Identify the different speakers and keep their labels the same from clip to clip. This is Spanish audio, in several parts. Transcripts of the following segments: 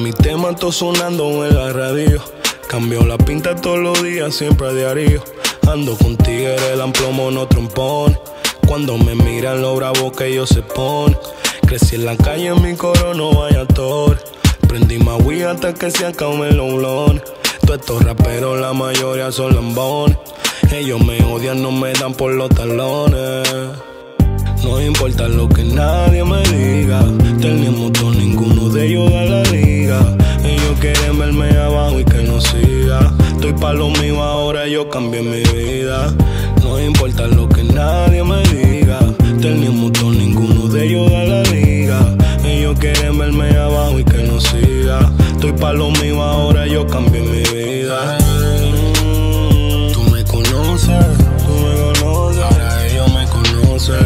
Speaker 1: mis temas todos sonando en la radio. Cambio la pinta todos los días, siempre a diario. Ando con tigres, el amplomo no trompone. Cuando me miran lo bravo que ellos se ponen. Crecí en la calle, en mi coro no vaya torre. Prendí más weed hasta que se acaben los blones. Todos estos raperos, la mayoría son lambones. Ellos me odian, no me dan por los talones. No importa lo que nadie me diga. Tenemos todo, ninguno de ellos a la liga. Ellos quieren verme abajo y que no siga. Estoy pa' lo mío ahora, yo cambié mi vida. No importa lo que nadie me diga. Tenemos todo, ninguno de ellos a la liga. Ellos quieren verme abajo y que no siga. Estoy pa' lo mío ahora, yo cambié mi vida. Tú me conoces, ahora ellos me conocen.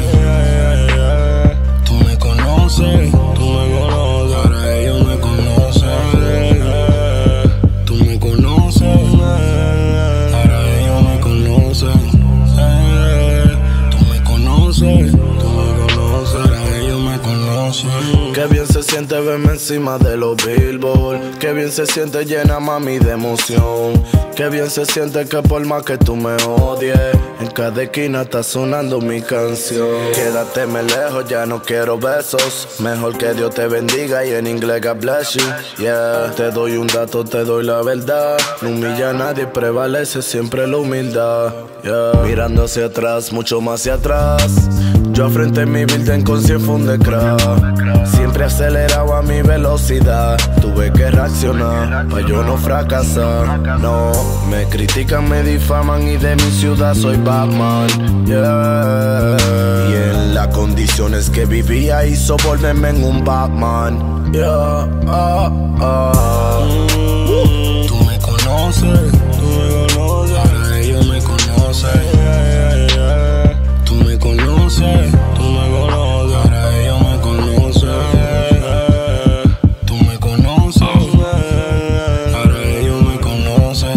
Speaker 1: Tú me conoces, ahora ellos me conocen. Tú me conoces, ahora ellos me conocen. Tú me conoces, ahora ellos me conocen.
Speaker 2: Qué bien se siente verme encima de los billboard. Qué bien se siente llena mami de emoción. Qué bien se siente que por más que tú me odies, en cada esquina está sonando mi canción. Quédateme lejos, ya no quiero besos. Mejor que Dios te bendiga y en inglés God bless you. Yeah, te doy un dato, te doy la verdad. No humilla a nadie, prevalece siempre la humildad. Yeah, mirando hacia atrás, mucho más hacia atrás. Yo afronté mi building con 100 funde crack. Siempre aceleraba mi velocidad. Tuve que reaccionar pa' yo no fracasar. No, me critican, me difaman y de mi ciudad soy Batman. Yeah. Y en las condiciones que vivía hizo volverme en un Batman. Yeah.
Speaker 1: Tú me conoces, ahora ellos me conocen. Tú me conoces, ahora ellos me conocen. Tú me conoces, ahora ellos me conocen.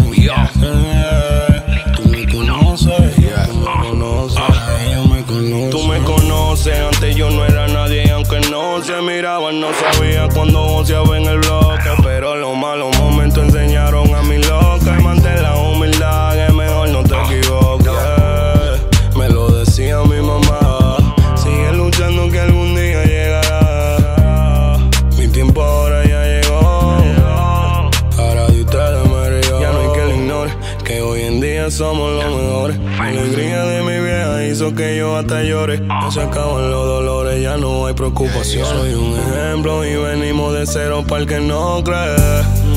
Speaker 1: Tú me conoces, ahora ellos me conocen. Tú me conoces, antes yo no era nadie y aunque no se miraban no sabía cuando voceaba en el bloque. Pero los malos momentos enseñaron a mi loca y mantén la humildad, que mejor no te equivoques. Me lo decía mi mamá, sigue luchando que algún día llegará. Mi tiempo ahora ya llegó, ahora de ustedes me río. Ya no hay que lo ignore, que hoy en día somos los mejores. La alegría de mi vieja hizo que yo hasta llore. Ya se acaban los dolores, ya no hay preocupación. Soy un ejemplo y venimos de cero para el que no cree.